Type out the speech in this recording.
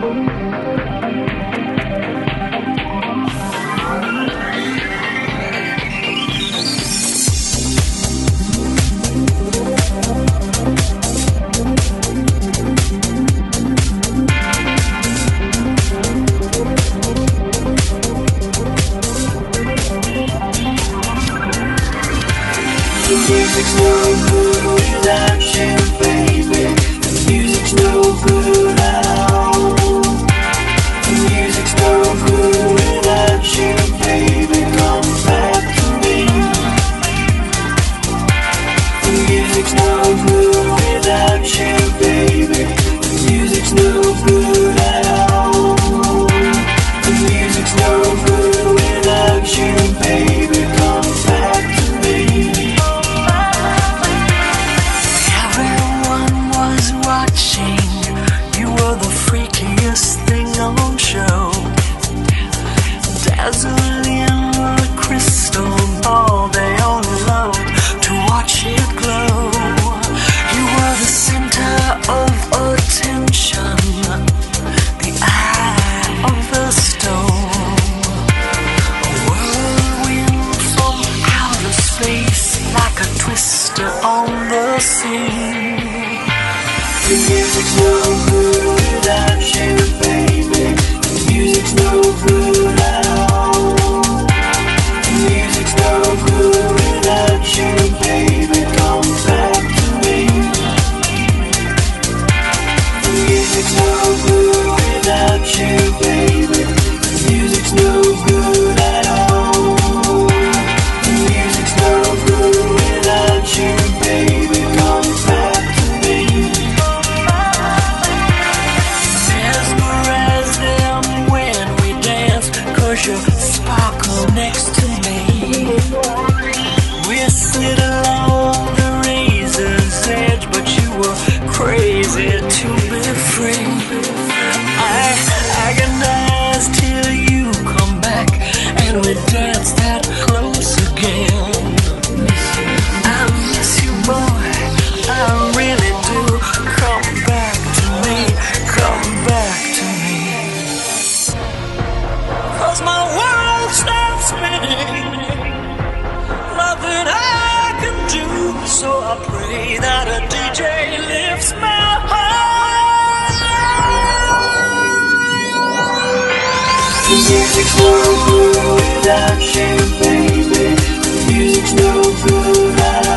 music's no good without you, baby. The music's no good at all. The music's no good without you, baby. Come back to me. The music's no good without you, baby. The music's no good at all. The music's no good without you, baby. Come back to me. Everyone was watching. You were the freakiest thing on show. Dazzling the crystal ball, they all loved to watch it glow. You were the center of attention, the eye of the stone. A whirlwind from outer space, like a twister on the sea. The music's no good without you, baby. The music's no good at all. The music's no good without you, baby. Come back to me. The music's no good without you, baby. The music's no good at all. The music's no good without you, baby. Come back to me. Mesmerize them when we dance, 'cause you sparkle next to me. We slid along the razor's edge, but you were crazy to be free. I agonize till you come back, and we dance that close again. I miss you, boy, I really do. Come back to me, come back to me. 'Cause my world stops spinning, nothing I can do. So I pray that a DJ lifts my heart. The music's no good without you, baby. The music's no good at